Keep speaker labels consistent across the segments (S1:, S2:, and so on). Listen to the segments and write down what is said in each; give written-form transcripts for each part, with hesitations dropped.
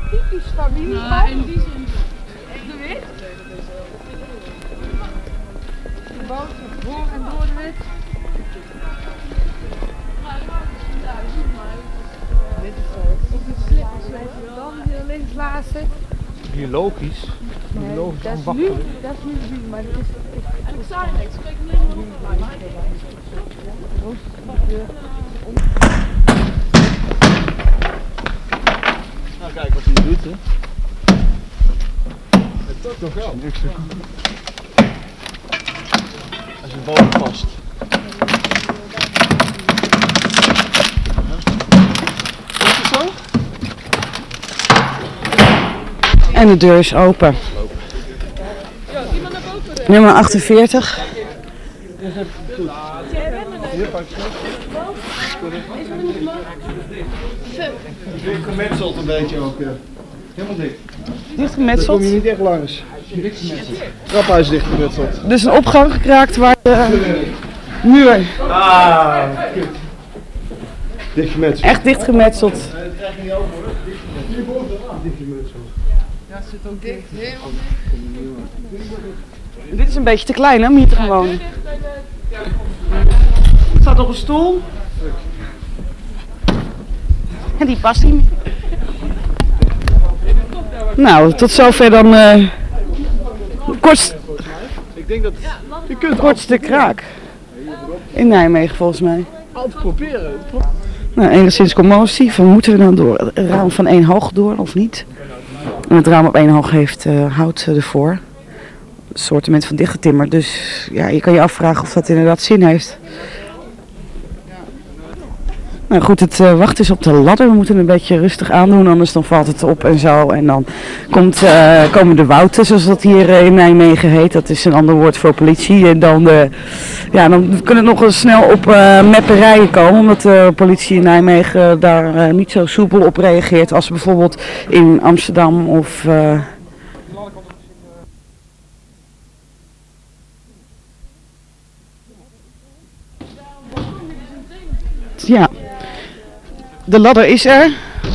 S1: typisch familie.
S2: Nou, in die zin.
S1: De wit. De boot voor en door de wit. Dit is ook de slippers, weet je wel. Dan hier links laatste.
S3: Biologisch.
S1: Nee,
S3: Biologisch
S1: dat is
S3: ambachtelijk.
S1: dat is niet biologisch, maar dat is...
S2: En ik zei niks, ik spreek alleen maar
S3: Nou, kijk wat hij doet, hè. Het doet nog wel. Niks te doen. Als je boven past. Is het zo?
S4: En de deur is open. Nummer 48.
S3: Weer gemetseld een beetje ook, ja. Helemaal dik.
S4: Dicht
S3: Daar
S4: gemetseld.
S3: kom je niet echt langs. Traphuis is dicht gemetseld.
S4: Dus een opgang gekraakt waar de muur
S3: Ah, kut. Dicht gemetseld.
S4: echt dicht gemetseld.
S3: Dat krijg je niet over hoor. Hierboven dicht gemetseld.
S1: Ja, zit ook dicht. Helemaal
S4: Dit is een beetje te klein hè, om hier te gaan wonen. Er staat nog een stoel. En die past niet meer. Nou, tot zover dan
S3: Ik denk dat je kunt
S4: kortste kraak. In Nijmegen volgens mij.
S3: altijd proberen.
S4: Nou, enigszins commotie. Van moeten we dan door het raam van 1 hoog door of niet? En het raam op 1 hoog heeft hout ervoor. Een soortement van dichtgetimmerd. Dus ja, je kan je afvragen of dat inderdaad zin heeft. Nou goed, het wachten is op de ladder. We moeten een beetje rustig aandoen, anders dan valt het op en zo. En dan komen de wouten, zoals dat hier in Nijmegen heet. Dat is een ander woord voor politie. En dan kan het nog eens snel op mepperijen komen. Omdat de politie in Nijmegen daar niet zo soepel op reageert als bijvoorbeeld in Amsterdam of... Ja, de ladder is er.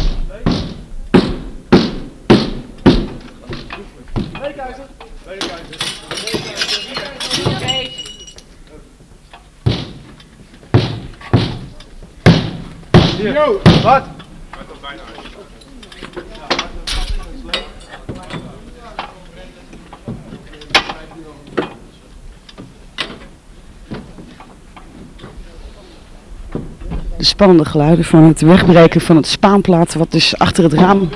S3: Yo, wat?
S4: De spannende geluiden van het wegbreken van het spaanplaat wat dus achter het raam...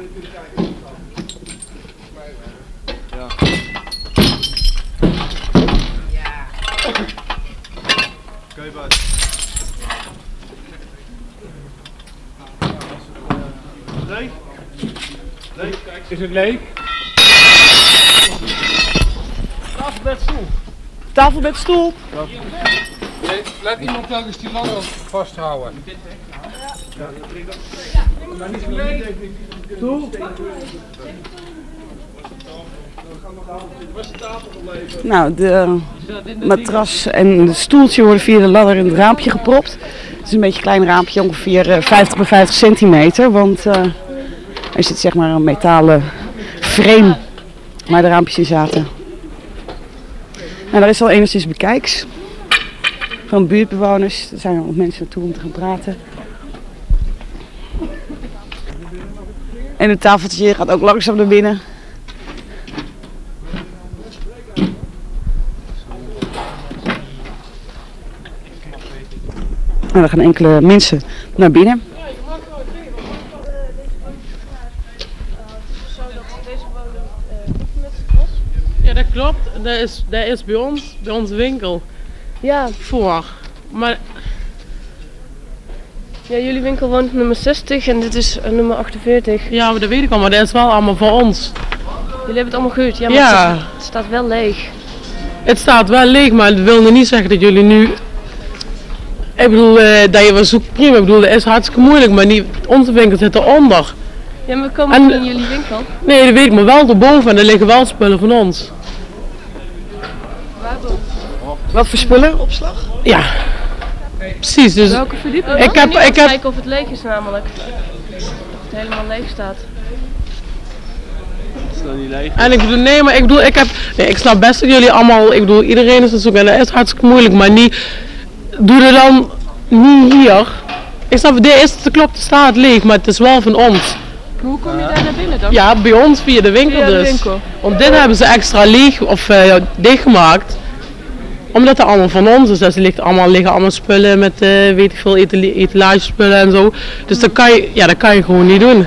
S3: Leeg? Leeg, kijk. Is het leeg? Tafel, bed, stoel.
S4: Tafel, bed, stoel.
S5: Laat iemand telkens die ladder vasthouden.
S3: Stoel.
S4: Nou, de matras en het stoeltje worden via de ladder in het raampje gepropt. Het is een beetje een klein raampje, ongeveer 50 bij 50 centimeter. Want er zit zeg maar een metalen frame waar de raampjes in zaten. Nou, daar is al enigszins bekijks van buurtbewoners. Er zijn al mensen naartoe om te gaan praten. En het tafeltje gaat ook langzaam naar binnen. Nou, er gaan enkele mensen naar binnen.
S2: Ja, dat klopt. Dat is bij ons winkel.
S6: Ja,
S2: Voor. Maar
S6: ja, jullie winkel woont nummer 60 en dit is nummer 48.
S2: ja, maar dat weet ik al, maar dat is wel allemaal voor ons.
S6: Jullie hebben het allemaal gehuurd, ja, maar
S2: Ja.
S6: het staat wel leeg.
S2: Het staat wel leeg, maar dat wil niet zeggen dat jullie nu... Ik bedoel, dat je wel zoekt prima. Ik bedoel, dat is hartstikke moeilijk, maar niet, onze winkel zit eronder.
S6: Ja, maar we komen
S2: En-
S6: niet in jullie winkel.
S2: Nee, dat weet ik, maar wel erboven en er liggen wel spullen van ons.
S4: Wat voor spullen? Opslag?
S2: Ja, precies. Dus
S6: Welke verdieping?
S2: Ik heb-
S6: kijken of het leeg is namelijk. Of het helemaal leeg staat.
S7: dan niet leeg.
S2: En ik bedoel, ik snap best dat jullie allemaal, ik bedoel, iedereen is het zoek en dat is hartstikke moeilijk, maar niet, doe er dan niet hier. Ik snap, de klopt, de staat leeg, maar het is wel van ons.
S6: Hoe kom je daar naar binnen dan?
S2: Ja, bij ons via de winkel
S6: Via de
S2: dus.
S6: winkel.
S2: Want dit hebben ze extra leeg of dichtgemaakt. Omdat het allemaal van ons is. Dus er liggen allemaal spullen met weet ik veel etalagespullen en zo. Dus dat kan je gewoon niet doen.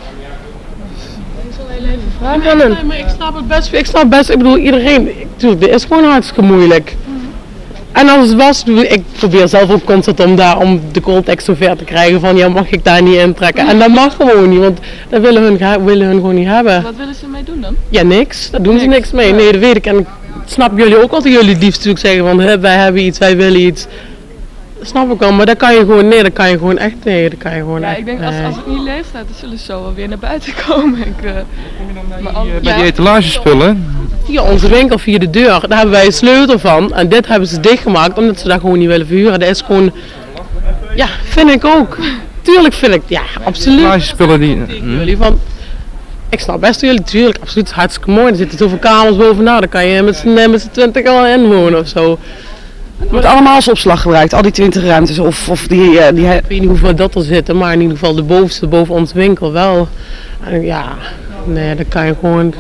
S6: Vraag aan hem.
S2: Nee, maar ik snap best, ik bedoel iedereen, dit is gewoon hartstikke moeilijk. En als het was, ik probeer zelf ook constant om de Coltex zo ver te krijgen van ja, mag ik daar niet intrekken. En dat mag gewoon niet, want dat willen hun gewoon niet hebben.
S6: Wat willen ze ermee doen dan?
S2: Ja, niks. Daar doen ze niks mee. Nee, dat weet ik. En ik snap jullie ook altijd jullie het liefst natuurlijk zeggen van wij hebben iets, wij willen iets. Dat snap ik wel, maar dat kan je gewoon, dat kan je gewoon echt.
S6: Ik denk als het niet leeg staat, dan zullen ze zo wel weer naar buiten komen.
S7: Bij die etalagespullen?
S2: Via onze winkel, via de deur, daar hebben wij een sleutel van. En dit hebben ze dichtgemaakt omdat ze dat gewoon niet willen verhuren. Dat is gewoon, ja, vind ik ook. Tuurlijk vind ik, ja, absoluut.
S7: Etalagespullen die...
S2: Jullie van, ik snap best jullie, tuurlijk, absoluut, hartstikke mooi. Er zitten zoveel kamers bovenaan, daar kan je met z'n 20 al in wonen of zo.
S4: Het wordt allemaal als opslag gebruikt, al die 20 ruimtes of die...
S2: Ik weet niet hoeveel dat er zitten, maar in ieder geval de bovenste boven onze winkel wel. En ja, nee, dat kan je gewoon,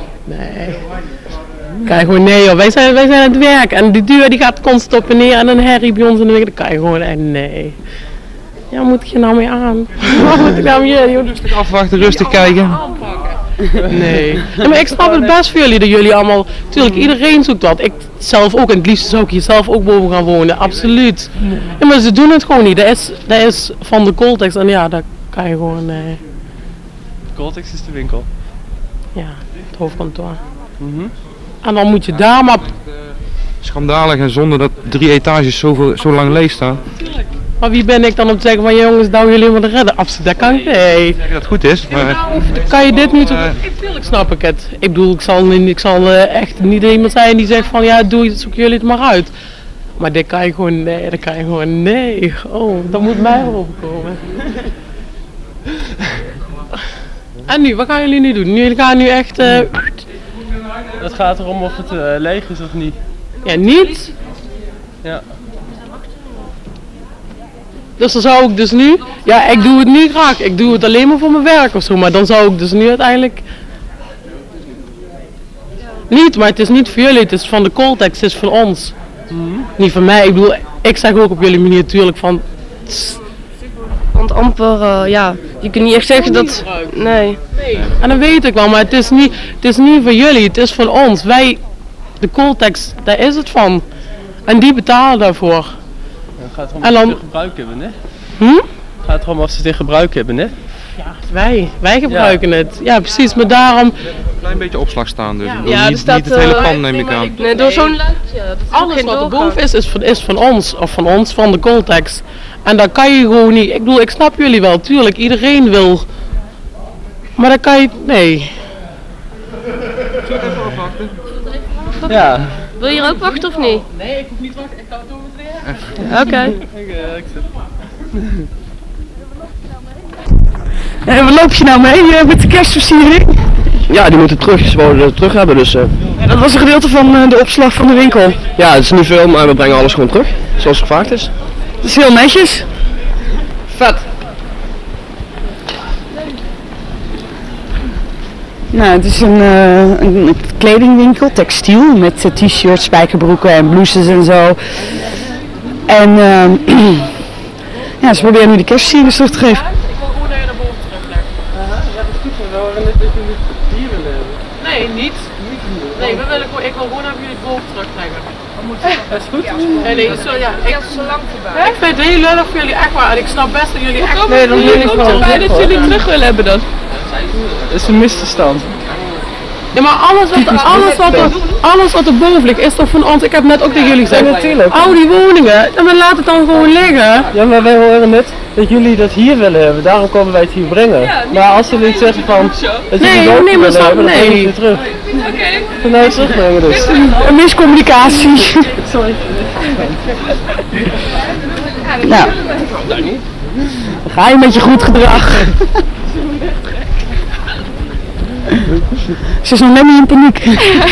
S2: joh. Wij zijn aan het werk en die deur die gaat constant op en neer en een herrie bij ons in de winkel, dat kan je gewoon echt, nee. Ja, wat moet ik je nou mee aan? Wat moet ik nou mee aan?
S7: Rustig afwachten, rustig kijken.
S2: Nee. Ja, maar ik snap het best voor jullie, dat jullie allemaal, natuurlijk iedereen zoekt wat. Ik zelf ook, en het liefst zou ik hier zelf ook boven gaan wonen, absoluut. Ja, maar ze doen het gewoon niet, dat is van de Coltex en ja, dat kan je gewoon...
S7: Coltex is de winkel.
S2: Ja, het hoofdkantoor. En dan moet je daar maar...
S7: Schandalig en zonder dat 3 etages zo lang leeg staan.
S2: Maar wie ben ik dan om te zeggen van jongens, nou jullie maar redden? Absoluut, dat kan ik niet.
S7: Ik zeg dat het goed is, maar...
S2: Kan je dit nu toch... Tuurlijk snap ik het. Ik bedoel, ik zal echt niet iemand zijn die zegt van ja, zoek jullie het maar uit. Maar dit kan je gewoon, nee. Oh, dat moet mij overkomen. En nu, wat gaan jullie nu doen? Jullie gaan nu echt...
S5: Het gaat erom of het leeg is of niet.
S2: Ja, niet?
S5: Ja.
S2: Dus dan zou ik dus nu... Ja, ik doe het niet graag. Ik doe het alleen maar voor mijn werk of zo. Maar dan zou ik dus nu uiteindelijk... Niet, maar het is niet voor jullie. Het is van de Coltex, het is van ons. Niet van mij. Ik bedoel, ik zeg ook op jullie manier natuurlijk van...
S6: Want amper, je kunt niet echt zeggen dat... Nee.
S2: En dat weet ik wel, maar het is niet van jullie. Het is van ons. Wij, de Coltex, daar is het van. En die betalen daarvoor.
S5: Het gaat erom of ze het in gebruik hebben, hè? Het gaat erom of ze het in gebruik hebben, hè?
S2: Ja, wij gebruiken het. Ja, precies, maar daarom...
S7: Een klein beetje opslag staan dus.
S6: Ja,
S7: Niet het hele pand neem ik aan.
S6: Nee, door zo'n luikje.
S2: Alles wat er boven is van ons. Of van ons, van de Coltex. En dat kan je gewoon niet. Ik bedoel, ik snap jullie wel. Tuurlijk, iedereen wil. Maar dat kan je... Nee.
S7: Zullen we even afwachten?
S5: Ja.
S6: Wil je hier ook wachten of niet?
S2: Nee, ik hoef niet wachten. Ik ga het over het weer.
S6: Oké.
S4: En wat loop je nou mee met de kerstversiering?
S8: Ja, die moeten terug hebben, dus...
S4: Dat was een gedeelte van de opslag van de winkel.
S8: Ja, het is niet veel, maar we brengen alles gewoon terug, zoals gevraagd is.
S4: Dat is heel netjes.
S8: Vet!
S4: Nou, het is een kledingwinkel, textiel, met t-shirts, spijkerbroeken en blouses en zo. En ja, ze proberen nu de kerstversiering terug te geven.
S2: Ik wil gewoon dat je naar boven teruglegt. Ja, dat is goed. We willen net dat jullie het hier willen hebben. Nee, niet. Nee, ik wil gewoon dat jullie het boven terugleggen.
S5: Dat is goed.
S2: Nee, zo ja. Ik vind het heel lullig voor jullie, echt waar. En ik snap best dat jullie echt...
S5: Nee, dan wil ik gewoon
S6: dat jullie het terug willen hebben dan.
S5: Dat is een misverstand.
S2: Ja, maar alles wat er boven ligt is toch van ons. Ik heb net ook tegen jullie gezegd.
S5: Ja, natuurlijk.
S2: Al die woningen, dan laat het dan gewoon liggen.
S5: Ja, maar wij horen net dat jullie dat hier willen hebben. Daarom komen wij het hier brengen.
S6: Ja,
S5: maar als jullie het zeggen van dat jullie het ook
S2: nee, maar
S5: willen hebben, dan
S2: nee.
S5: gaan we het weer terug.
S6: Oké.
S5: Nou, terugbrengen dus.
S4: Een miscommunicatie.
S5: Sorry.
S4: Nou, dan ga je met je goed gedrag. Ze is nog net niet in paniek.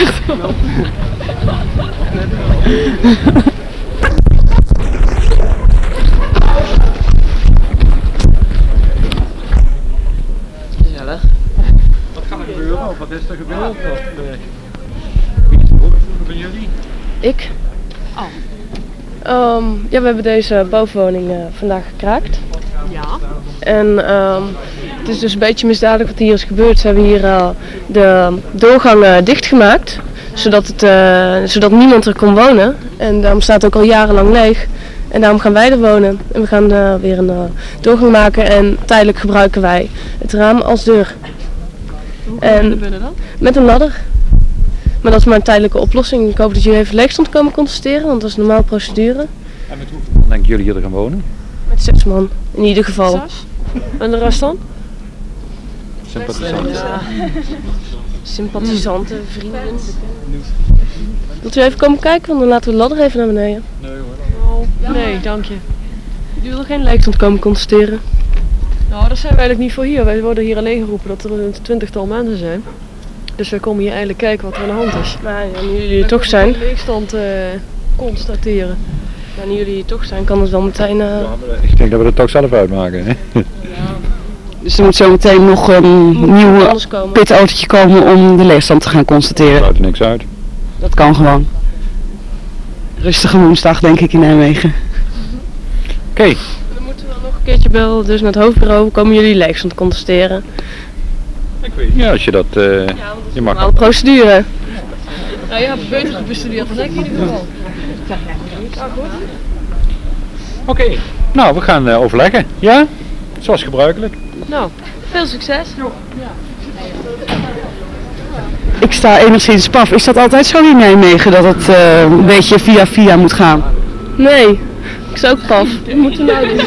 S3: Wat gaat er gebeuren? Of wat is er gebeurd? Van jullie?
S6: Ik? Ja, we hebben deze bovenwoning vandaag gekraakt.
S9: Ja.
S6: En het is dus een beetje misdadig wat hier is gebeurd. Ze hebben hier de doorgang dichtgemaakt, zodat niemand er kon wonen. En daarom staat het ook al jarenlang leeg. En daarom gaan wij er wonen. En we gaan weer een doorgang maken en tijdelijk gebruiken wij het raam als deur.
S9: Hoe komen we binnen dan?
S6: Met een ladder. Maar dat is maar een tijdelijke oplossing. Ik hoop dat jullie even leegstand komen constateren, want dat is een normale procedure.
S10: En met hoeveel denken jullie hier te gaan wonen?
S6: Met 6 man, in ieder geval.
S9: 6? En de rest dan?
S10: Sympathisanten.
S6: Ja. Sympathisanten, vrienden. Wilt u even komen kijken, want dan laten we de ladder even naar beneden.
S9: Nee, dank je.
S6: Jullie willen geen leegstand komen constateren?
S9: Nou, daar zijn we eigenlijk niet voor hier. Wij worden hier alleen geroepen dat er een 20-tal mensen zijn. Dus wij komen hier eigenlijk kijken wat er aan de hand is.
S6: Maar ja, nu jullie er toch zijn.
S9: Leegstand constateren.
S6: Ja, nu jullie hier toch zijn, kan het wel meteen...
S10: Ik denk dat we het toch zelf uitmaken. Hè?
S4: Dus er moet zo meteen nog een nieuw pitautootje komen om de leegstand te gaan constateren.
S10: Er sluit er niks uit.
S4: Dat kan gewoon. Rustige woensdag denk ik in Nijmegen.
S10: Oké.
S6: Dan moeten we nog een keertje bellen, dus naar het hoofdbureau komen jullie leegstand constateren.
S10: Ja, als je dat... je mag.
S6: Normale procedure.
S9: Nou ja, beter gebestudeerd dan ik in ieder geval.
S10: Oké. Nou, we gaan overleggen. Ja? Zoals gebruikelijk.
S6: Nou, veel succes.
S4: Ik sta enigszins paf. Is dat altijd zo in Nijmegen dat het een beetje via moet gaan?
S6: Nee, ik sta ook paf. Wat moeten we nou doen?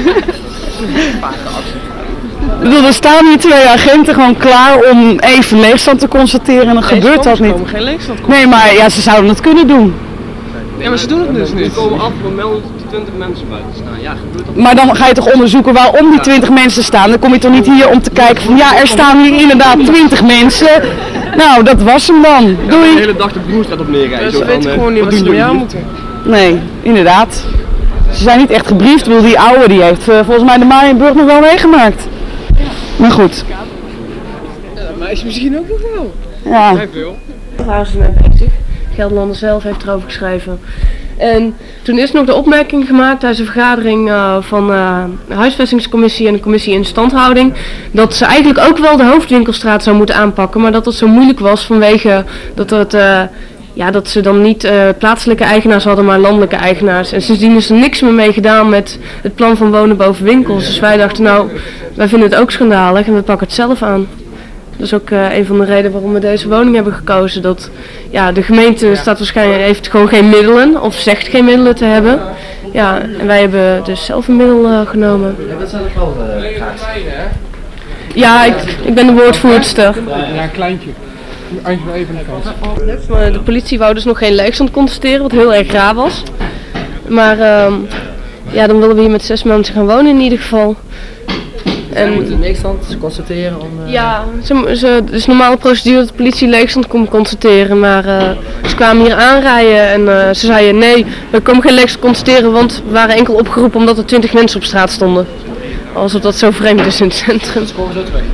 S4: Ik bedoel, er staan hier 2 agenten gewoon klaar om even leegstand te constateren en dan gebeurt dat niet.
S5: Geen leegstand.
S4: Nee, maar ja, ze zouden het kunnen doen.
S5: Ja, maar ze doen het dus niet.
S8: We komen af, we melden dat er 20 mensen buiten staan. Ja, gebeurt dat?
S4: Maar dan ga je toch onderzoeken waarom die 20 mensen staan. Dan kom je toch niet hier om te kijken van ja, er staan hier inderdaad 20 mensen. Nou, dat was hem dan.
S8: Ja,
S4: Doei.
S8: de hele dag de broerstraat op neerrijden.
S5: Ze weten gewoon niet wat ze met jou moeten.
S4: Nee, inderdaad. Ze zijn niet echt gebriefd. Ik bedoel, die oude die heeft volgens mij de Marienburg nog wel meegemaakt. Maar goed.
S5: Ja, dat meisje misschien ook nog wel.
S4: Ja.
S6: Daar waren ze mee bezig. Gelderlander zelf heeft erover geschreven. En toen is nog de opmerking gemaakt tijdens een vergadering van de huisvestingscommissie en de commissie instandhouding, dat ze eigenlijk ook wel de Hoofdwinkelstraat zou moeten aanpakken, maar dat het zo moeilijk was vanwege dat dat ze dan niet plaatselijke eigenaars hadden, maar landelijke eigenaars. En sindsdien is er niks meer mee gedaan met het plan van wonen boven winkels. Dus wij dachten, nou, wij vinden het ook schandalig en we pakken het zelf aan. Dat is ook een van de redenen waarom we deze woning hebben gekozen. Dat de gemeente heeft gewoon geen middelen of zegt geen middelen te hebben. Ja, en wij hebben dus zelf een middel genomen.
S8: Ja, dat zijn er wel graag.
S6: Ja, ik ben de woordvoerster.
S3: Ja, een kleintje. Even een kans.
S6: De politie wou dus nog geen leegstand constateren, wat heel erg raar was. Maar dan willen we hier met 6 mensen gaan wonen in ieder geval.
S8: En we moeten de leegstand constateren om...
S6: Ja, het is normale procedure dat de politie leegstand komt constateren, maar ze kwamen hier aanrijden en ze zeiden nee, we komen geen leegstand constateren, want we waren enkel opgeroepen omdat er 20 mensen op straat stonden. Alsof dat zo vreemd is in het centrum.
S8: Ze komen zo terug.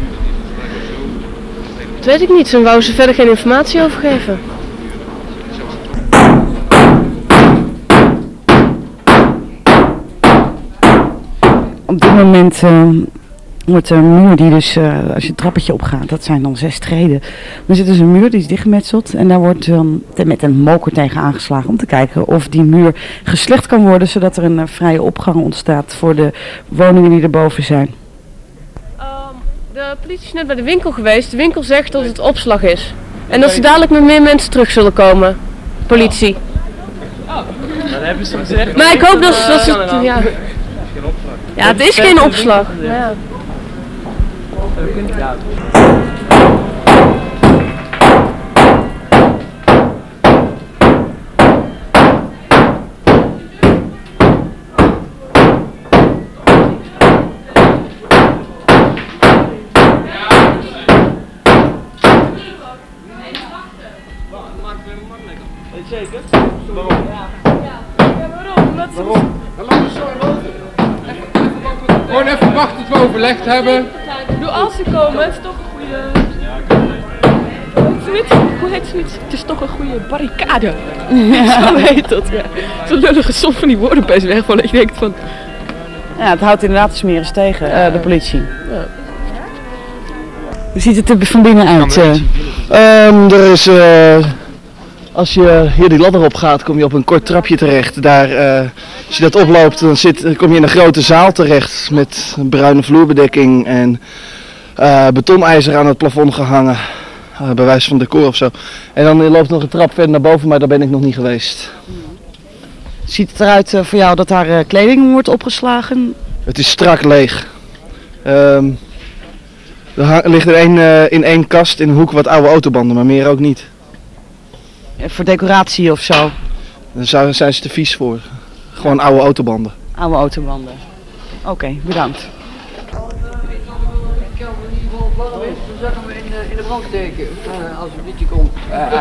S6: Dat weet ik niet, ze wouden ze verder geen informatie over geven.
S4: Op dit moment wordt een muur die dus, als je het trappetje opgaat, dat zijn dan 6 treden. Er zit dus een muur die is dichtgemetseld en daar wordt met een moker tegen aangeslagen om te kijken of die muur geslecht kan worden, zodat er een vrije opgang ontstaat voor de woningen die erboven zijn.
S6: De politie is net bij de winkel geweest. De winkel zegt dat het opslag is. En dat ze dadelijk met meer mensen terug zullen komen. Politie.
S5: Dan hebben ze gezegd.
S6: Maar ik hoop dat ze... Ja. Ja, het is geen opslag. Ja.
S3: Zeker?
S9: Waarom?
S3: Waarom? Dan laten we zo in boven.
S10: Gewoon even wachten tot we overlegd hebben.
S9: Als ze komen, het is toch een goede... Hoe heet zoiets? Het is toch een goede barricade. Ja. Zo heet dat, ja. Zo'n lullige som van die woorden best weg van dat je denkt van...
S4: Ja, het houdt inderdaad de smeris tegen, de politie.
S9: Ja.
S4: Hoe ziet het er van binnen uit?
S3: Er is, als je hier die ladder op gaat, kom je op een kort trapje terecht. Daar, als je dat oploopt, dan kom je in een grote zaal terecht met een bruine vloerbedekking en betonijzer aan het plafond gehangen. Bij wijze van decor of zo. En dan loopt nog een trap verder naar boven, maar daar ben ik nog niet geweest.
S4: Ziet het eruit voor jou dat daar kleding wordt opgeslagen?
S3: Het is strak leeg. Er ligt er in één kast in een hoek wat oude autobanden, maar meer ook niet.
S4: Voor decoratie of zo?
S3: Daar zijn ze te vies voor. Gewoon oude autobanden.
S4: Oude autobanden. Oké, bedankt.
S8: Dan zeggen we in de brand steken, als het liedje komt.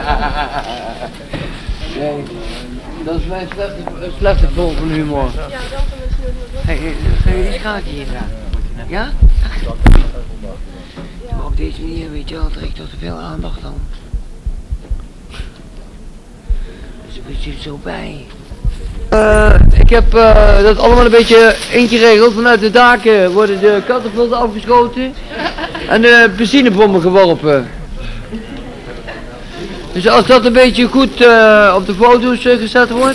S8: Nee, dat is mijn slechte vorm van humor. Ga je die schaken hier gaan? Ja? Maar op deze manier, weet je wel, trekt toch te veel aandacht dan. Dus we zitten zo bij. Ik heb dat allemaal een beetje ingeregeld. Vanuit de daken worden de katapulten afgeschoten en de benzinebommen geworpen. Dus als dat een beetje goed op de foto's gezet wordt.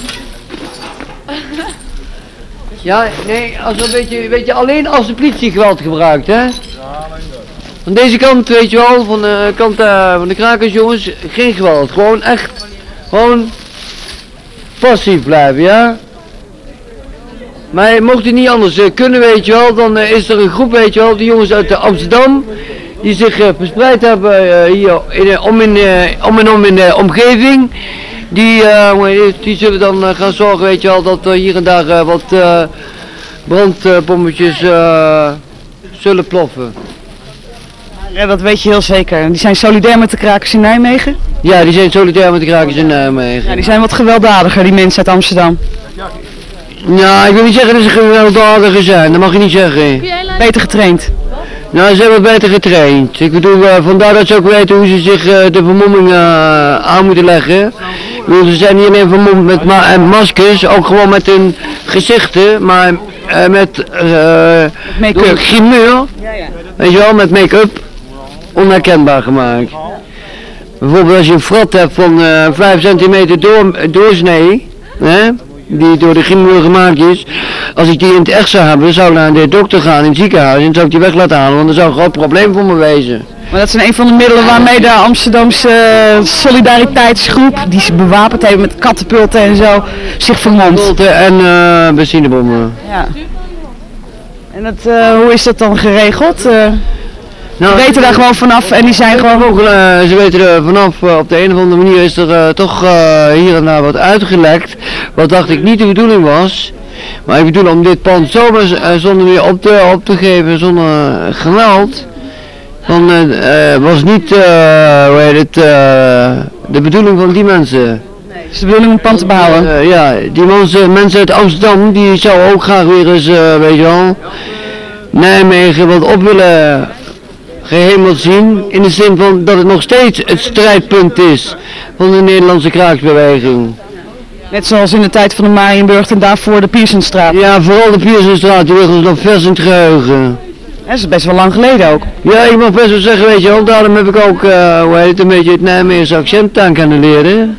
S8: Ja, nee, als dat een beetje, weet je, alleen als de politie geweld gebruikt, hè. Van deze kant, weet je wel, van de kant van de krakersjongens, geen geweld. Gewoon echt, gewoon passief blijven, ja. Maar mocht het niet anders kunnen, weet je wel, dan is er een groep, weet je wel, die jongens uit Amsterdam, die zich verspreid hebben hier om en om in de omgeving. Die zullen dan gaan zorgen, weet je wel, dat er hier en daar wat brandbommetjes zullen ploffen.
S4: Ja, dat weet je heel zeker. Die zijn solidair met de krakers in Nijmegen?
S8: Ja, die zijn solidair met de krakers in Nijmegen.
S4: Ja, die zijn wat gewelddadiger, die mensen uit Amsterdam.
S8: Nou, ik wil niet zeggen dat ze gewelddadiger zijn, dat mag je niet zeggen.
S4: Beter getraind?
S8: Nou, ze hebben beter getraind. Ik bedoel, vandaar dat ze ook weten hoe ze zich de vermomming aan moeten leggen. Ik bedoel, ze zijn niet alleen vermomd met maskers, ook gewoon met hun gezichten, maar met
S4: make-up.
S8: Grimeur, weet je wel, met make-up, onherkenbaar gemaakt. Bijvoorbeeld als je een frat hebt van 5 centimeter doorsnee, hè, die door de grimeur gemaakt is, als ik die in het echt zou hebben, dan zou ik naar de dokter gaan in het ziekenhuis en zou ik die weg laten halen, want dat zou een groot probleem voor me wezen.
S4: Maar dat zijn een van de middelen waarmee de Amsterdamse solidariteitsgroep, die ze bewapend hebben met katapulten en zo, zich vermomt.
S8: Katapulten en benzinebommen.
S4: Ja. En hoe is dat dan geregeld?
S8: Nou,
S4: die weten daar gewoon vanaf en die zijn gewoon...
S8: Ze weten er vanaf, op de een of andere manier is er toch hier en daar wat uitgelekt. Wat dacht ik niet de bedoeling was. Maar ik bedoel om dit pand zomaar zonder meer op te geven, zonder geweld. Dan was niet de bedoeling van die mensen.
S4: Nee, het is de bedoeling om het pand te behouden.
S8: Ja, die mensen uit Amsterdam, die zouden ook graag weer eens, weet je wel, Nijmegen wat op willen gehemeld zien. In de zin van dat het nog steeds het strijdpunt is van de Nederlandse kraaksbeweging.
S4: Net zoals in de tijd van de Marienburg en daarvoor de Piersonstraat.
S8: Ja, vooral de Piersonstraat, die ligt ons nog vers in het geheugen.
S4: Dat is best wel lang geleden ook.
S8: Ja, ik mag best wel zeggen, weet je wel, daarom heb ik ook, een beetje het Nijmeegse accent aan kunnen leren.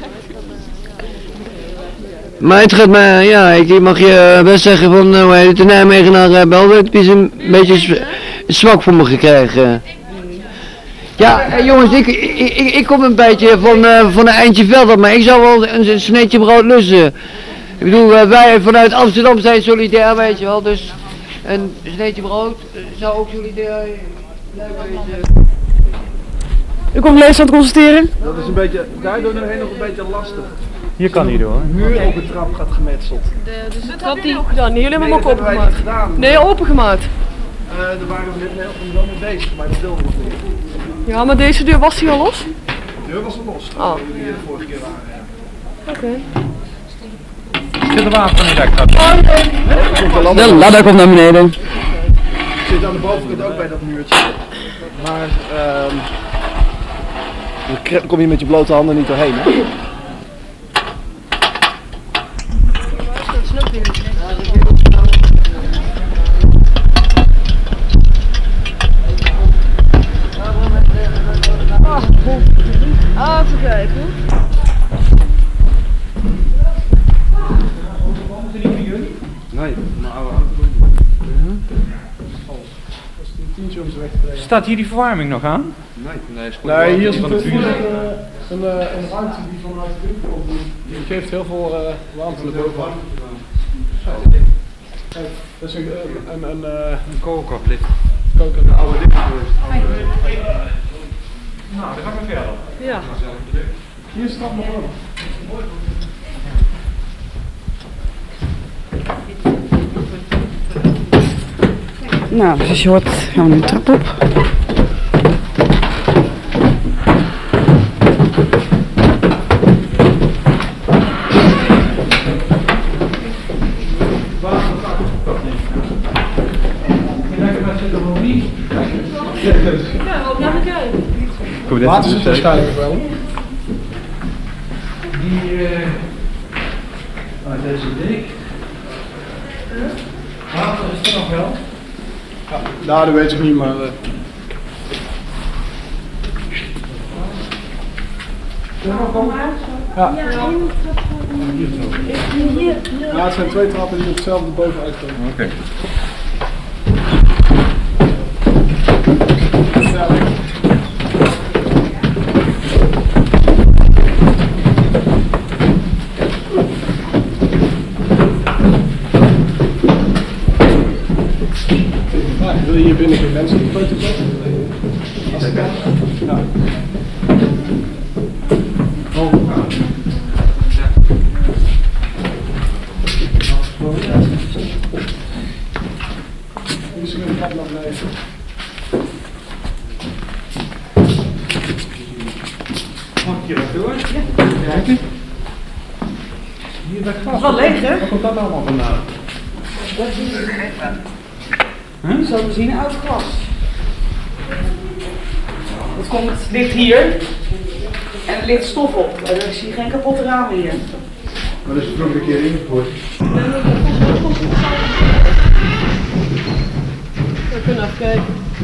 S8: Maar het gaat mij, ja, ik mag je best zeggen van, de Nijmegenaar Belwijk is een beetje zwak voor me gekregen. Ja, jongens, ik kom een beetje van een eindje verder, maar ik zou wel een sneetje brood lussen. Ik bedoel, wij vanuit Amsterdam zijn solidair, weet je wel, dus een sneetje brood zou ook solidair wezen.
S4: U komt lezen aan het constateren?
S3: Dat is een beetje, daardoor nog een beetje lastig.
S10: Hier kan niet door.
S3: De muur op de trap gaat gemetseld.
S9: Dus de trap die ook gedaan. Nee, jullie hebben hem ook opengemaakt. Nee, opengemaakt.
S3: Daar waren we net wel mee bezig, maar dat wilden we nog niet.
S9: Ja, maar deze deur was die al los?
S3: De deur was al los,
S9: Oh.
S3: toen we hier de vorige keer waren. Ja.
S9: Oké.
S10: Zit er water van Elektra?
S4: De ladder komt naar beneden.
S3: Zit aan de bovenkant ook bij dat muurtje. Maar dan kom je met je blote handen niet doorheen, hè?
S9: Even kijken.
S7: Nee, mijn oude
S10: Staat hier die verwarming nog aan?
S7: Nee, is
S3: Nee, hier is
S7: van
S3: een
S7: de buurt.
S3: ruimte die vanuit de winkel komt. Die geeft heel veel warmte naar boven. Dat is een
S7: kokerlicht.
S3: Een oude licht.
S10: Nou, dan gaan we verder.
S9: Ja.
S3: Hier is het nog over.
S4: Nou, zoals je hoort gaan we nu de trap op.
S9: Ja, ook naar de kijken.
S3: Water zit waarschijnlijk wel.
S10: Deze dik. Water is er nog wel.
S3: Ja, nou, dat weet ik niet, maar... Ja. Ja, het zijn 2 trappen die op hetzelfde bovenuit komen.
S10: Oké.
S3: Wil je hier binnen geen mensen die foto zetten? Als het kan. Ja. Misschien een trap naar beneden.
S10: Mag ik hier even door? Ja. Hier bij
S4: Het is wel leeg, hè?
S10: Waar komt dat allemaal vandaan?
S4: Dat is zo te zien oud glas. Het ligt hier en er ligt stof op. En ik zie geen kapotte ramen hier.
S3: Maar dat is vroeger een keer ingegooid.
S9: We kunnen even kijken.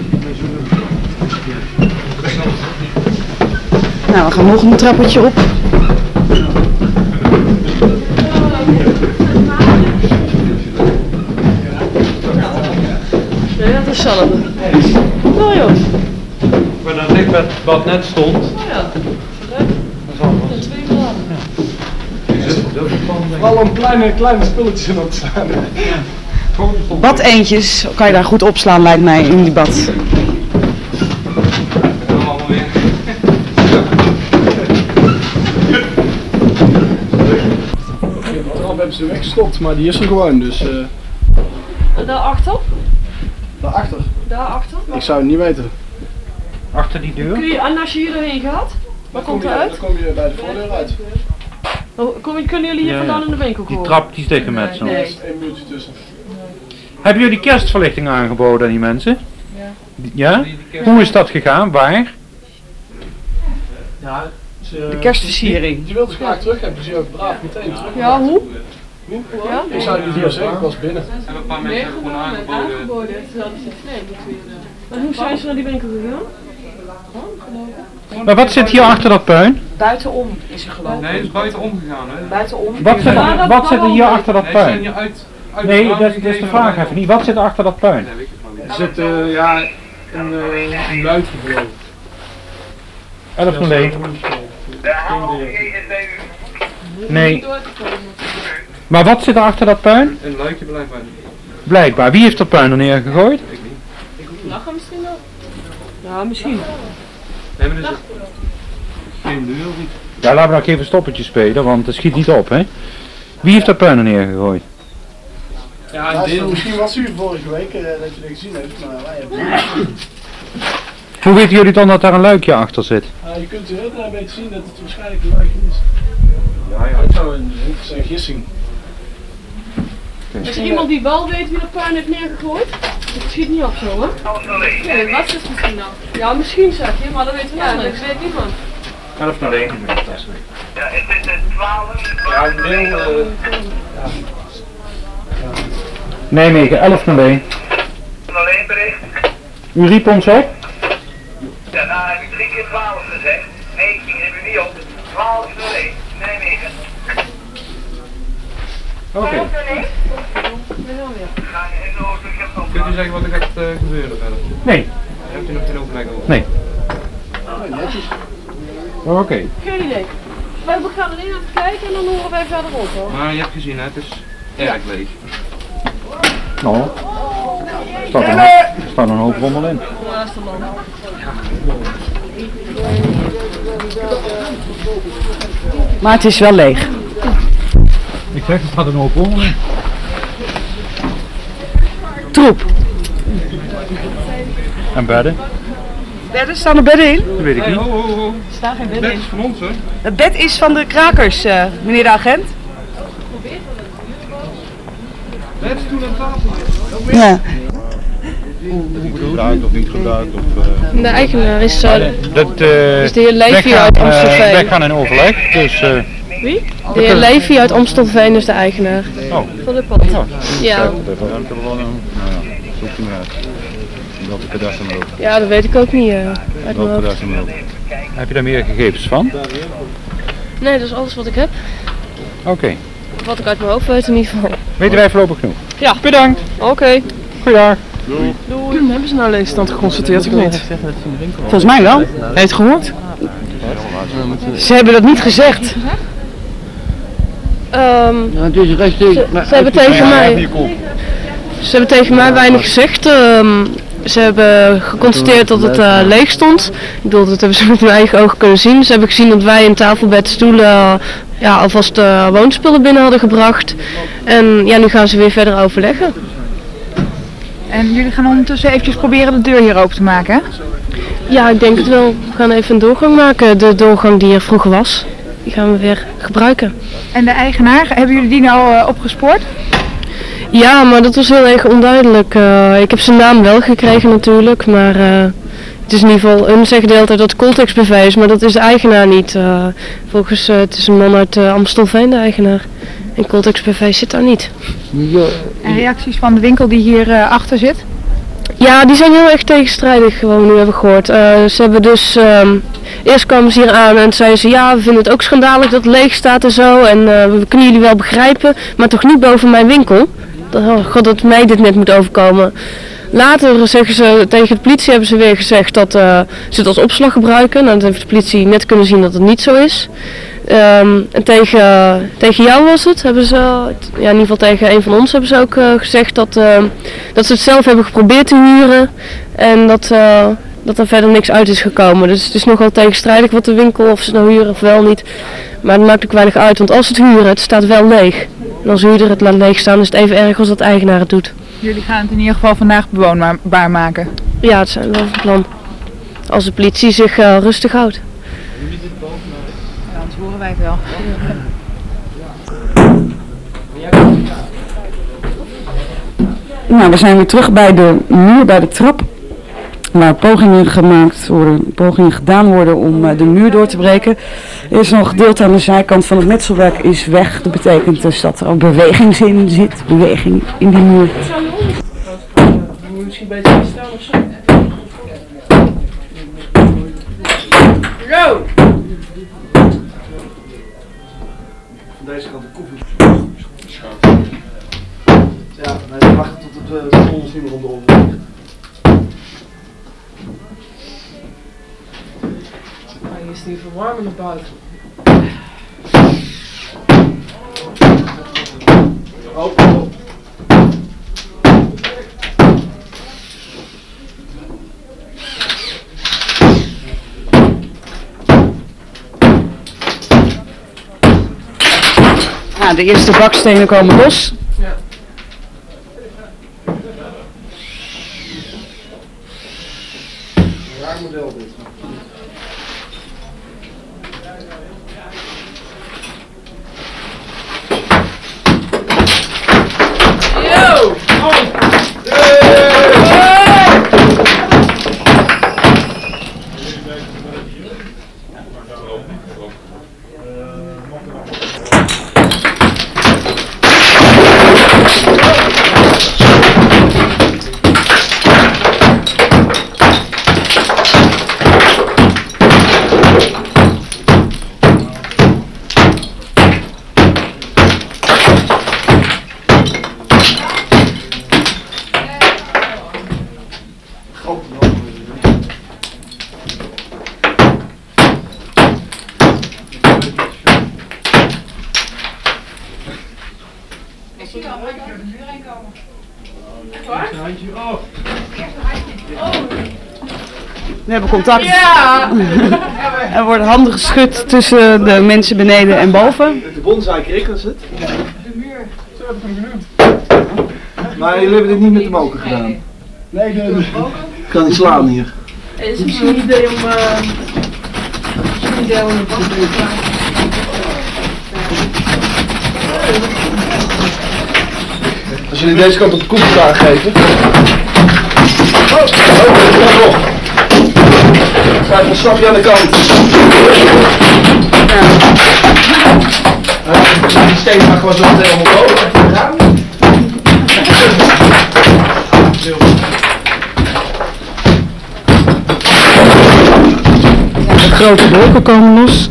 S4: Nou, we gaan nog een trappetje op.
S9: Nee, dat is hetzelfde. Nou joh.
S10: Ik ben dan dicht bij wat net stond.
S9: Oh ja. Verrek.
S10: Dat is allemaal.
S9: 2 graden.
S3: Wel een kleine spulletjes in op staan.
S4: Bad eentjes kan je daar goed opslaan, lijkt mij, in die bad.
S3: De trap hebben ze weggestopt, maar die is er gewoon, dus...
S9: En daarachter?
S3: Daarachter?
S9: Daarachter?
S3: Ik zou het niet weten.
S10: Achter die deur?
S9: Kun je, en als je hier doorheen gaat, waar komt het uit?
S3: Dan kom je bij de voordeur uit.
S9: Kunnen jullie hier vandaan in de winkel komen?
S10: Die trap die is dichtgemetseld.
S3: Er is 1 muurtje tussen.
S10: Hebben jullie kerstverlichting aangeboden aan die mensen? Ja. Ja? Hoe is dat gegaan? Waar?
S3: Ja,
S4: de kerstversiering.
S3: Die wilde ze graag terug hebben, dus je ook braaf meteen terug.
S9: Ja, hoe?
S3: Ja? Ik zou niet hier zeggen, ik was binnen.
S7: En een paar mensen hebben gewoon aangeboden.
S9: En hoe zijn ze naar die winkel gegaan?
S10: Maar wat zit hier achter dat puin?
S4: Buitenom is er gelopen.
S7: Nee, het is buitenom gegaan, hè?
S4: Buitenom.
S10: Wat zit er hier achter dat
S7: Nee, ze zijn
S10: puin?
S7: hier uit
S10: Nee, dat is de vraag even niet. Wat zit er achter dat puin?
S3: Er zit een luid geloof.
S10: 1101. Nee. Maar wat zit er achter dat puin?
S7: Een luikje blijkbaar.
S10: Blijkbaar. Wie heeft dat puin er neer gegooid?
S7: Ik niet.
S9: Lachen misschien wel? Ja, misschien.
S7: Nee, maar er is geen deur of iets.
S10: Ja, laten we nog even een stoppetje spelen, want het schiet niet op, hè. Wie heeft dat puin er neer gegooid?
S3: Ja, misschien was u vorige week dat je het gezien heeft, maar wij hebben het niet.
S10: Hoe weten jullie dan dat daar een luikje achter zit?
S3: Je kunt er heel klein beetje zien dat het waarschijnlijk een luikje is.
S10: Het
S3: zou een gissing.
S9: Is er iemand die wel weet wie dat puin heeft neergegooid? Het schiet niet op zo, hè? Nee, wat is het misschien dan? Ja, misschien zeg je, maar dat weten we niet. Dat weet niemand.
S10: 11 naar 1.
S11: Ja, is dit de 12?
S10: Ja, Nijmegen, 11 naar 1.
S11: 01 bericht.
S10: U riep ons op?
S11: Ja, nou heb ik 3 keer 12 gezegd. Nee, ik neem u niet op. 1201, Nijmegen.
S10: Oké.
S7: Kunt u zeggen wat er gaat gebeuren verder?
S10: Nee.
S7: Hebt u nog geen overleg over?
S10: Nee. Oké.
S9: Geen idee. Wij gaan alleen even kijken en dan horen wij verderop, hoor.
S7: Maar je hebt gezien, hè? Het is erg leeg.
S10: Nou, staat een hoop rommel in.
S9: Ja, is de man.
S4: Maar het is wel leeg.
S10: Ik zeg, er staat een hoop rommel in.
S4: Troep.
S10: En bedden?
S4: Bedden, staan er bedden in?
S10: Dat weet ik niet.
S4: Er staan geen bedden in.
S7: is van ons, hè?
S4: Het bed is van de krakers, meneer de agent.
S7: Het is toen aan tafel.
S4: Ja.
S12: Gebruikt of niet gebruikt of...
S6: De eigenaar is,
S10: Dat,
S6: is de heer Levy uit Amstelveen.
S10: Wij gaan in overleg, dus...
S6: Wie? De heer Levy uit Amstelveen is de eigenaar.
S10: Oh.
S6: Van de pand. Ja.
S12: Zoekt u maar uit. Welke kadastermelk?
S6: Ja, dat weet ik ook niet uit mijn
S12: Welke
S6: hoofd.
S12: kadastermelk?
S10: Heb je daar meer gegevens van?
S6: Nee, dat is alles wat ik heb.
S10: Oké.
S6: Wat ik uit mijn hoofd weet in ieder geval.
S10: Weten wij voorlopig genoeg?
S6: Ja.
S10: Bedankt.
S6: Oké.
S10: Goeiedag.
S3: Doei. Hebben ze nou leegstand geconstateerd of niet?
S4: Volgens mij wel.
S3: Heb je het gehoord?
S4: Ze hebben dat niet gezegd.
S8: Het is rechtstreeks.
S6: Ze hebben tegen mij... Ze hebben tegen mij weinig gezegd. Ze hebben geconstateerd dat het leeg stond. Ik bedoel, dat hebben ze met mijn eigen ogen kunnen zien. Ze hebben gezien dat wij een tafel, bed, stoelen, alvast woonspullen binnen hadden gebracht. En ja, nu gaan ze weer verder overleggen.
S13: En jullie gaan ondertussen eventjes proberen de deur hier open te maken, hè?
S6: Ja, ik denk het wel. We gaan even een doorgang maken. De doorgang die er vroeger was, die gaan we weer gebruiken.
S13: En de eigenaar, hebben jullie die nou opgespoord?
S6: Ja, maar dat was heel erg onduidelijk. Ik heb zijn naam wel gekregen natuurlijk, maar het is in ieder geval, hun zeggen de hele tijd dat het Coltex BV is, maar dat is de eigenaar niet. Volgens, het is een man uit Amstelveen, de eigenaar. En Coltex BV zit daar niet.
S13: En reacties van de winkel die hier achter zit?
S6: Ja, die zijn heel erg tegenstrijdig gewoon, nu hebben we gehoord. Ze hebben dus, eerst kwamen ze hier aan en zeiden ze, ja, we vinden het ook schandalig dat het leeg staat en zo. En we kunnen jullie wel begrijpen, maar toch niet boven mijn winkel. God, dat mij dit net moet overkomen. Later zeggen ze, tegen de politie hebben ze weer gezegd dat ze het als opslag gebruiken. Nou, dat heeft de politie net kunnen zien dat het niet zo is. En tegen jou was het, hebben ze, ja, in ieder geval tegen een van ons hebben ze ook gezegd dat ze het zelf hebben geprobeerd te huren. En dat er verder niks uit is gekomen. Dus het is nogal tegenstrijdig wat de winkel, of ze het nou huren of wel niet. Maar het maakt ook weinig uit, want als ze het huren, het staat wel leeg. En als huurder het laat leeg staan, is het even erg als dat de eigenaar het doet.
S13: Jullie gaan het in ieder geval vandaag bewoonbaar maken?
S6: Ja, het zijn wel van plan. Als de politie zich rustig houdt.
S13: Ja, anders horen wij het wel.
S4: Nou, we zijn weer terug bij de muur, bij de trap. Waar pogingen gedaan worden om de muur door te breken. Er is nog een gedeelte aan de zijkant van het metselwerk is weg. Dat betekent dus dat er al beweging in zit, beweging in die muur.
S2: Misschien beter niet staan of zo. Go!
S3: Van deze kant de koffie. Ja, wij wachten tot het ons niet meer om de oren ligt.
S2: Hij is niet verwarmen naar buiten.
S3: Oh.
S4: Nou, de eerste bakstenen komen los.
S2: Ja.
S3: Raar model dit.
S4: We hebben contact.
S9: Ja!
S4: Er worden handen geschud tussen de mensen beneden en boven.
S3: De bonsai-krik was het.
S9: De muur. Zo heb ik hem genoemd.
S3: Maar jullie hebben dit niet met de moker gedaan? Nee, ik kan niet slaan hier.
S9: Is het misschien een idee om een band te maken?
S3: Als jullie deze kant op de koepel aangeven. Ga ik een stapje aan de kant. Die steen gaat gewoon zo meteen omhoog.
S4: De grote wolken komen los.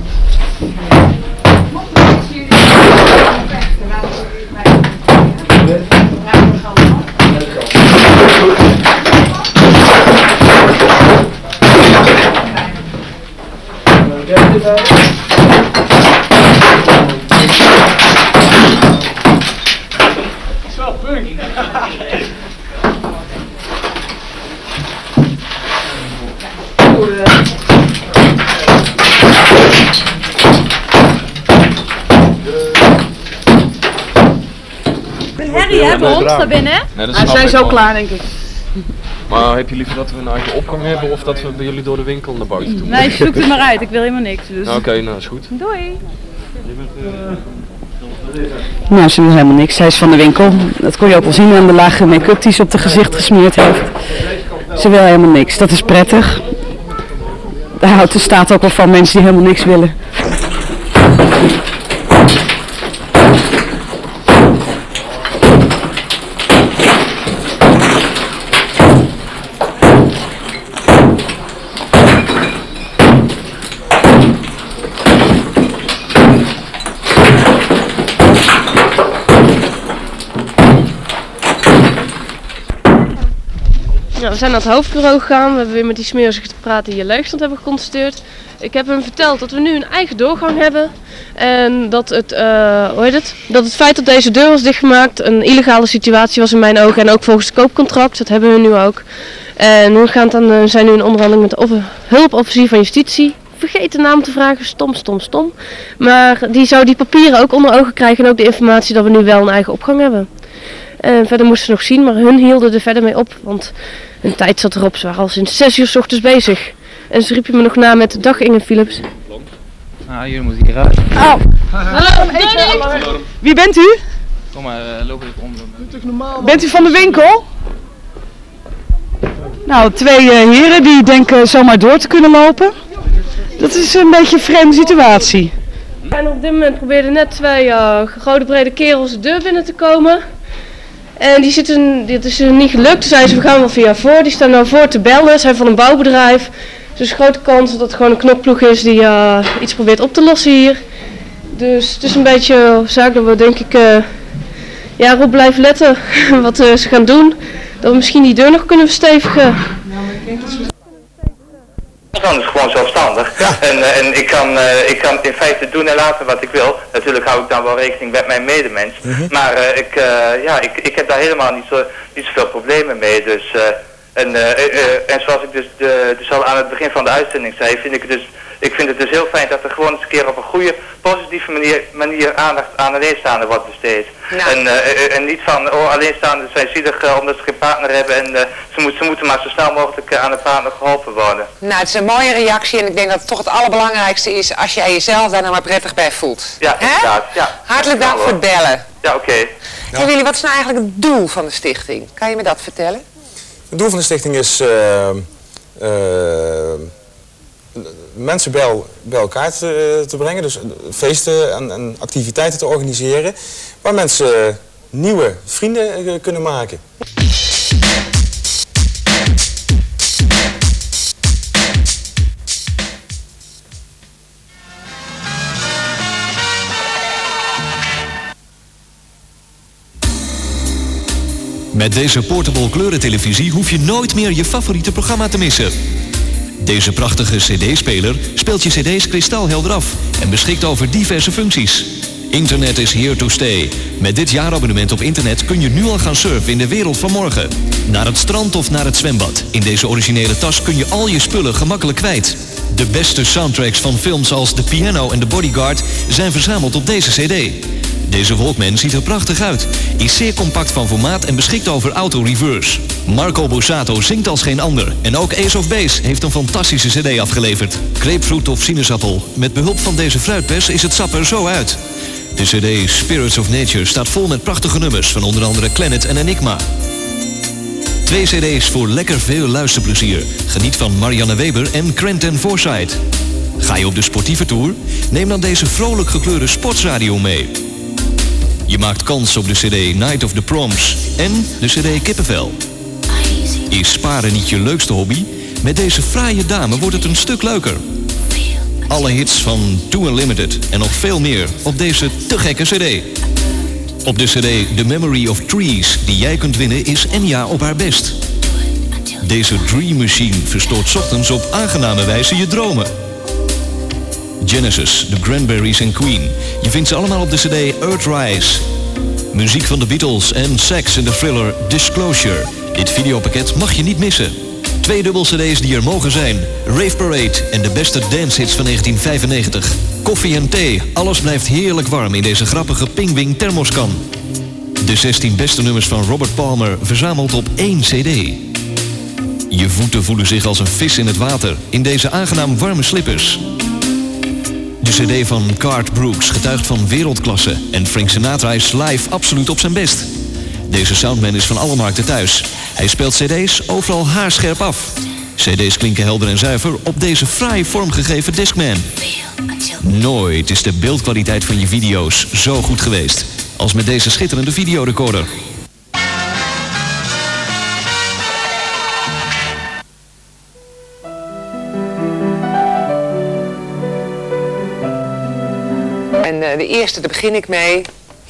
S13: Herrie, hè, bij ons daar binnen?
S7: Nee,
S4: Ze zijn zo klaar, denk ik.
S7: Maar heb je liever dat we een eigen opgang hebben of dat we bij jullie door de winkel naar buiten toe?
S13: Nee, zoek het maar uit. Ik wil helemaal niks. Dus.
S7: Oké, nou is goed.
S13: Doei.
S4: Nou, ze wil helemaal niks. Zij is van de winkel. Dat kon je ook wel zien aan de lage make-up die ze op het gezicht gesmeerd heeft. Ze wil helemaal niks. Dat is prettig. Daar houdt de staat ook wel van mensen die helemaal niks willen.
S6: Ja, we zijn naar het hoofdbureau gegaan. We hebben weer met die smeerzig te praten die je leegstand hebben geconstateerd. Ik heb hem verteld dat we nu een eigen doorgang hebben. En dat dat het feit dat deze deur was dichtgemaakt een illegale situatie was in mijn ogen. En ook volgens het koopcontract. Dat hebben we nu ook. En we zijn nu in onderhandeling met de hulpofficier van justitie. Vergeet de naam te vragen, stom. Maar die zou die papieren ook onder ogen krijgen en ook de informatie dat we nu wel een eigen opgang hebben. En verder moesten ze nog zien, maar hun hielden er verder mee op, want hun tijd zat erop. Ze waren al sinds 6 uur 's ochtends bezig. En ze riepen me nog na met dag Inge Philips.
S14: Ah, jullie moeten hier uit.
S4: Oh.
S14: Hallo.
S4: Wie bent u?
S14: Kom maar, loop even om.
S4: Bent u van de winkel? Nou, 2 heren die denken zomaar door te kunnen lopen. Dat is een beetje een vreemde situatie.
S6: En op dit moment probeerden net 2 grote brede kerels de deur binnen te komen. En dit is niet gelukt. Toen zeiden ze, we gaan wel via voor. Die staan nou voor te bellen. Ze zijn van een bouwbedrijf. Dus grote kans dat het gewoon een knokploeg is die iets probeert op te lossen hier. Dus het is een beetje zaak dat we denk ik erop blijven letten wat ze gaan doen. Dat we misschien die deur nog kunnen verstevigen.
S11: Dan is gewoon zelfstandig. Ja. En ik kan in feite doen en laten wat ik wil. Natuurlijk hou ik dan wel rekening met mijn medemens. Maar ik heb daar helemaal niet zoveel problemen mee. Dus, en zoals ik dus al aan het begin van de uitzending zei, ik vind het dus heel fijn dat er gewoon eens een keer op een goede, positieve manier aandacht aan alleenstaanden wordt besteed. Ja. En niet van, alleenstaanden zijn zielig omdat ze geen partner hebben en ze moeten maar zo snel mogelijk aan een partner geholpen worden.
S15: Nou, het is een mooie reactie en ik denk dat het toch het allerbelangrijkste is als jij jezelf daar nou maar prettig bij voelt.
S11: Ja, inderdaad. Ja.
S15: Hartelijk dank voor het bellen.
S11: Ja, oké.
S15: Hey Willy, wat is nou eigenlijk het doel van de stichting? Kan je me dat vertellen?
S16: Het doel van de stichting is mensen bij elkaar te brengen, dus feesten en activiteiten te organiseren, waar mensen nieuwe vrienden kunnen maken.
S17: Met deze portable kleurentelevisie hoef je nooit meer je favoriete programma te missen. Deze prachtige cd-speler speelt je cd's kristalhelder af en beschikt over diverse functies. Internet is here to stay. Met dit jaarabonnement op internet kun je nu al gaan surfen in de wereld van morgen. Naar het strand of naar het zwembad. In deze originele tas kun je al je spullen gemakkelijk kwijt. De beste soundtracks van films als The Piano en The Bodyguard zijn verzameld op deze cd. Deze Walkman ziet er prachtig uit, is zeer compact van formaat en beschikt over auto-reverse. Marco Borsato zingt als geen ander en ook Ace of Base heeft een fantastische cd afgeleverd. Grapefruit of sinaasappel, met behulp van deze fruitpers is het sap er zo uit. De cd Spirits of Nature staat vol met prachtige nummers van onder andere Planet en Enigma. 2 cd's voor lekker veel luisterplezier. Geniet van Marianne Weber en Quentin Forsyth. Ga je op de sportieve tour? Neem dan deze vrolijk gekleurde sportsradio mee. Je maakt kans op de cd Night of the Proms en de cd Kippenvel. Is sparen niet je leukste hobby? Met deze fraaie dame wordt het een stuk leuker. Alle hits van Too Unlimited en nog veel meer op deze te gekke cd. Op de cd The Memory of Trees die jij kunt winnen is Enya op haar best. Deze Dream Machine verstoort 's ochtends op aangename wijze je dromen. Genesis, The Cranberries en Queen. Je vindt ze allemaal op de cd Earthrise. Muziek van de Beatles en Sex in de thriller Disclosure. Dit videopakket mag je niet missen. 2 dubbel cd's die er mogen zijn. Rave Parade en de beste dancehits van 1995. Koffie en thee, alles blijft heerlijk warm in deze grappige Pingwing thermoskan. De 16 beste nummers van Robert Palmer verzameld op 1 cd. Je voeten voelen zich als een vis in het water in deze aangenaam warme slippers. De cd van Garth Brooks getuigt van wereldklasse en Frank Sinatra is live absoluut op zijn best. Deze soundman is van alle markten thuis. Hij speelt cd's overal haarscherp af. Cd's klinken helder en zuiver op deze fraai vormgegeven Discman. Nooit is de beeldkwaliteit van je video's zo goed geweest als met deze schitterende videorecorder.
S15: En de eerste, daar begin ik mee.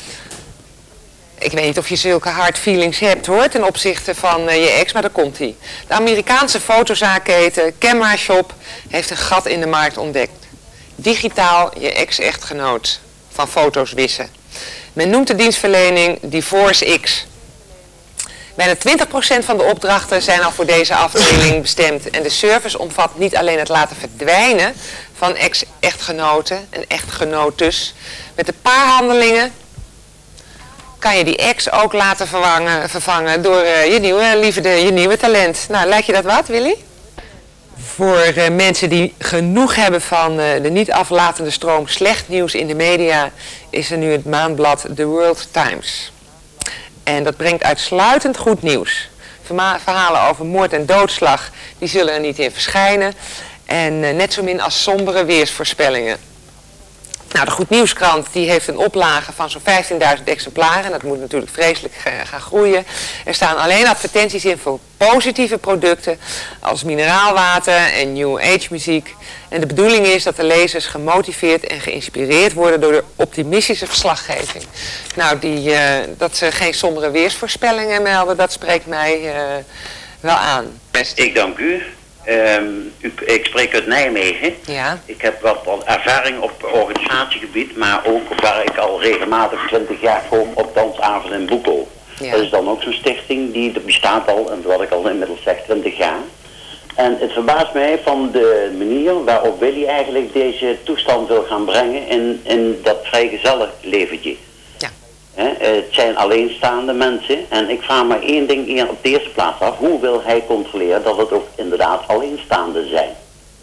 S15: Ik weet niet of je zulke hard feelings hebt hoor, ten opzichte van je ex, maar daar komt hij. De Amerikaanse fotozaakketen Camera Shop heeft een gat in de markt ontdekt. Digitaal je ex-echtgenoot van foto's wissen. Men noemt de dienstverlening Divorce X. Bijna 20% van de opdrachten zijn al voor deze afdeling bestemd. En de service omvat niet alleen het laten verdwijnen van ex-echtgenoten en echtgenotes. Met de paarhandelingen kan je die ex ook laten vervangen door je nieuwe liefde, je nieuwe talent. Nou, lijkt je dat wat, Willy? Voor mensen die genoeg hebben van de niet aflatende stroom slecht nieuws in de media, is er nu het maandblad The World Times. En dat brengt uitsluitend goed nieuws. Verhalen over moord en doodslag, die zullen er niet in verschijnen. En net zo min als sombere weersvoorspellingen. Nou, de Goed Nieuwskrant die heeft een oplage van zo'n 15.000 exemplaren. En dat moet natuurlijk vreselijk gaan groeien. Er staan alleen advertenties in voor positieve producten als mineraalwater en New Age muziek. En de bedoeling is dat de lezers gemotiveerd en geïnspireerd worden door de optimistische verslaggeving. Nou, dat ze geen sombere weersvoorspellingen melden, dat spreekt mij wel aan.
S18: Ik dank u. Ik spreek uit Nijmegen.
S15: Ja.
S18: Ik heb wat ervaring op organisatiegebied, maar ook waar ik al regelmatig 20 jaar kom op Dansavond in Boekel.
S15: Ja.
S18: Dat is dan ook zo'n stichting, die bestaat al, en wat ik al inmiddels zeg, 20 jaar. En het verbaast mij van de manier waarop Willy eigenlijk deze toestand wil gaan brengen in dat vrijgezellenleventje. Het zijn alleenstaande mensen en ik vraag maar één ding op de eerste plaats af. Hoe wil hij controleren dat het ook inderdaad alleenstaanden zijn?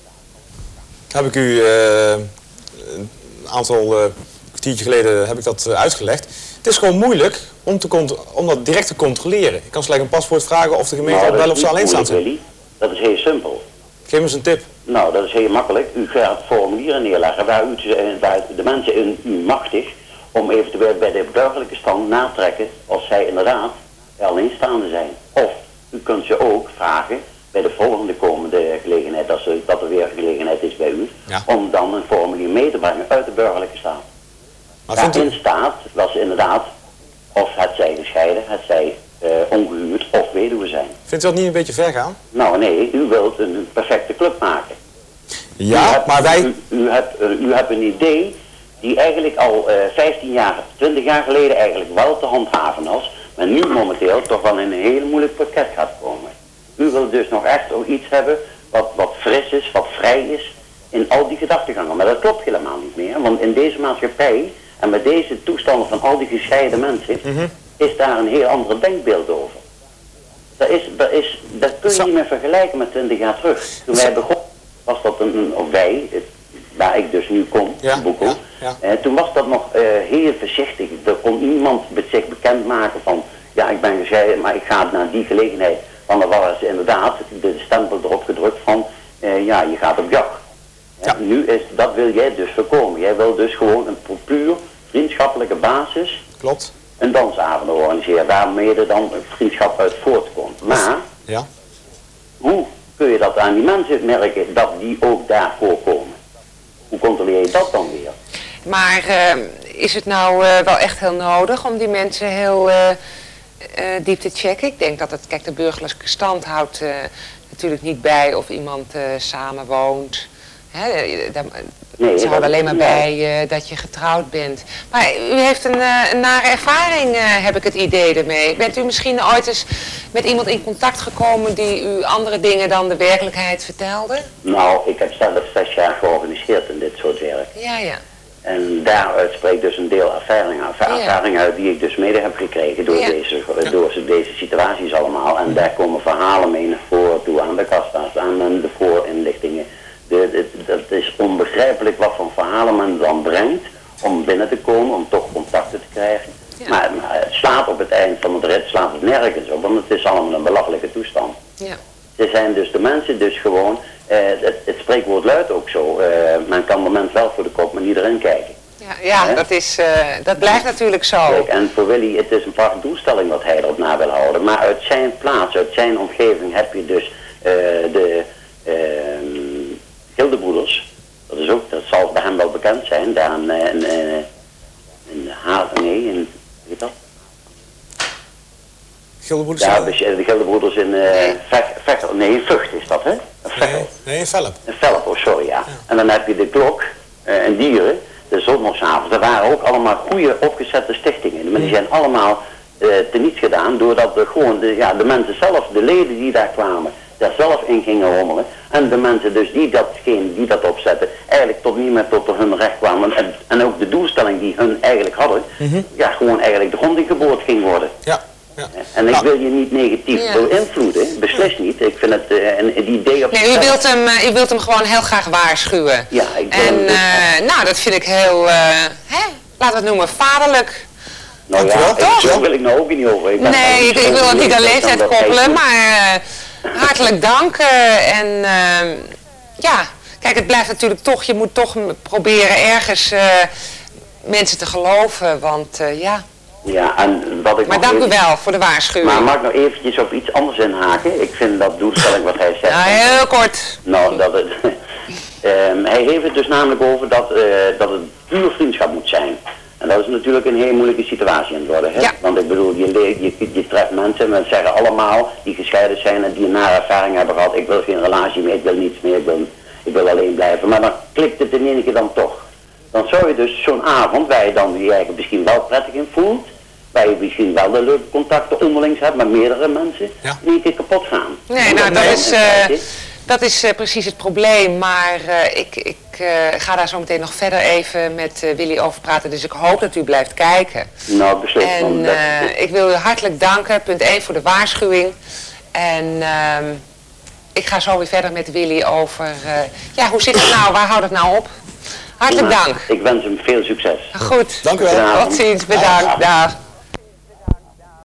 S16: Heb ik u een aantal kwartiertje geleden heb ik dat uitgelegd. Het is gewoon moeilijk om dat direct te controleren. Ik kan slechts een paspoort vragen of de gemeente
S18: Nou,
S16: bellen of ze alleen staan.
S18: Willy. Dat is heel simpel.
S16: Geef me eens een tip.
S18: Nou, dat is heel makkelijk. U gaat formulieren neerleggen waar de mensen in u machtig om eventueel bij de burgerlijke stand na te trekken als zij inderdaad alleenstaande zijn. Of u kunt ze ook vragen bij de volgende komende gelegenheid, dat er weer een gelegenheid is bij u, om dan een formulier mee te brengen uit de burgerlijke staat. Daarin staat dat ze inderdaad, of het zij gescheiden, het zij ongehuwd of weduwe zijn.
S16: Vindt u dat niet een beetje ver gaan?
S18: Nou nee, u wilt een perfecte club maken.
S16: Ja, maar wij...
S18: U hebt een idee die eigenlijk al 15 jaar, 20 jaar geleden eigenlijk wel te handhaven was, maar nu momenteel toch wel in een heel moeilijk pakket gaat komen. U wilt dus nog echt ook iets hebben wat fris is, wat vrij is in al die gedachtegangen. Maar dat klopt helemaal niet meer, want in deze maatschappij en met deze toestanden van al die gescheiden mensen, is daar een heel ander denkbeeld over. Dat kun je niet meer vergelijken met 20 jaar terug. Toen wij begonnen, was dat waar ik dus nu kom, Boekel, toen was dat nog heel voorzichtig. Er kon niemand zich bekend maken van, ja, ik ben gescheiden, maar ik ga naar die gelegenheid. Want er was inderdaad de stempel erop gedrukt van, ja, je gaat op jacht. Nu dat wil jij dus voorkomen. Jij wil dus gewoon een puur vriendschappelijke basis.
S16: Klopt.
S18: Een dansavond organiseren, waarmee er dan een vriendschap uit voortkomt. Maar, hoe kun je dat aan die mensen merken dat die ook daarvoor komen? Hoe controleer je dat dan weer?
S15: Maar is het nou wel echt heel nodig om die mensen heel diep te checken? Ik denk dat het, kijk, de burgerlijke stand houdt natuurlijk niet bij of iemand samenwoont. Ze houden alleen maar bij dat je getrouwd bent. Maar u heeft een nare ervaring, heb ik het idee ermee. Bent u misschien ooit eens met iemand in contact gekomen die u andere dingen dan de werkelijkheid vertelde?
S18: Nou, ik heb zelf 6 jaar georganiseerd in dit soort werk.
S15: Ja, ja.
S18: En daaruit spreekt dus een deel ervaring uit die ik dus mede heb gekregen door deze situaties allemaal. En daar komen verhalen mee naar voren toe aan de kasta's, aan de voorinlichtingen. Dat is onbegrijpelijk wat voor verhalen men dan brengt om binnen te komen, om toch contacten te krijgen. Ja. Maar het slaat op het eind van de rit slaat het nergens op, want het is allemaal een belachelijke toestand. Ja. Ze zijn dus de mensen dus gewoon, het spreekwoord luidt ook zo, men kan de mens wel voor de kop, maar niet erin kijken.
S15: Ja, dat blijft natuurlijk zo.
S18: Kijk, en voor Willy, het is een prachtige doelstelling wat hij erop na wil houden, maar uit zijn plaats, uit zijn omgeving heb je dus de Gildebroeders, dat zal bij hem wel bekend zijn, daar weet dat?
S16: Gildebroeders?
S18: Ja, de Gildebroeders in Vught is dat, hè?
S16: Nee, in Velp.
S18: In Velp, oh sorry, ja. En dan heb je de Klok en Dieren, de zondagavond. Dat waren ook allemaal goede opgezette stichtingen, maar die zijn allemaal teniet gedaan doordat gewoon de mensen zelf, de leden die daar kwamen, daar zelf in gingen rommelen. En de mensen dus die dat opzetten, eigenlijk tot niet meer tot hun recht kwamen. En ook de doelstelling die hun eigenlijk hadden, gewoon eigenlijk de grond in geboord ging worden. Ja. Ja. En ik wil je niet negatief beïnvloeden, beslist niet. Ik vind het een idee op
S15: nee, u wilt hem gewoon heel graag waarschuwen.
S18: Ja, ik wil
S15: nou, dat vind ik heel, laten we het noemen, vaderlijk.
S18: Nou ja, zo wil ik nou ook niet over.
S15: Ik wil het niet aan leeftijd koppelen, maar hartelijk dank. Kijk, het blijft natuurlijk toch, je moet toch proberen ergens mensen te geloven, want
S18: Ja, en wat ik
S15: maar dank u wel voor de waarschuwing.
S18: Maar mag ik nog eventjes op iets anders inhaken? Ik vind dat doelstelling wat hij zegt.
S15: Ja, heel kort.
S18: Nou, hij heeft het dus namelijk over dat het puur vriendschap moet zijn. En dat is natuurlijk een heel moeilijke situatie aan het worden. Hè? Ja. Want ik bedoel, je treft mensen, men zeggen allemaal die gescheiden zijn en die een nare ervaring hebben gehad. Ik wil geen relatie meer, ik wil niets meer, ik wil alleen blijven. Maar dan klikt het in één keer dan toch. Dan zou je dus zo'n avond, waar je dan je eigen misschien wel prettig in voelt, waar je misschien wel de leuke contacten onderlings hebt met meerdere mensen, niet keer kapot gaan.
S15: Nee, nou dat is precies het probleem, maar ik ga daar zo meteen nog verder even met Willy over praten, dus ik hoop dat u blijft kijken.
S18: Nou, beslist.
S15: En ik wil u hartelijk danken, punt 1 voor de waarschuwing. En ik ga zo weer verder met Willy over, hoe zit het nou, waar houdt het nou op? Hartelijk
S18: Prima.
S15: dank.
S18: Ik wens hem veel succes.
S15: Goed.
S16: Dank u wel.
S15: Tot ziens. Bedankt. Dag.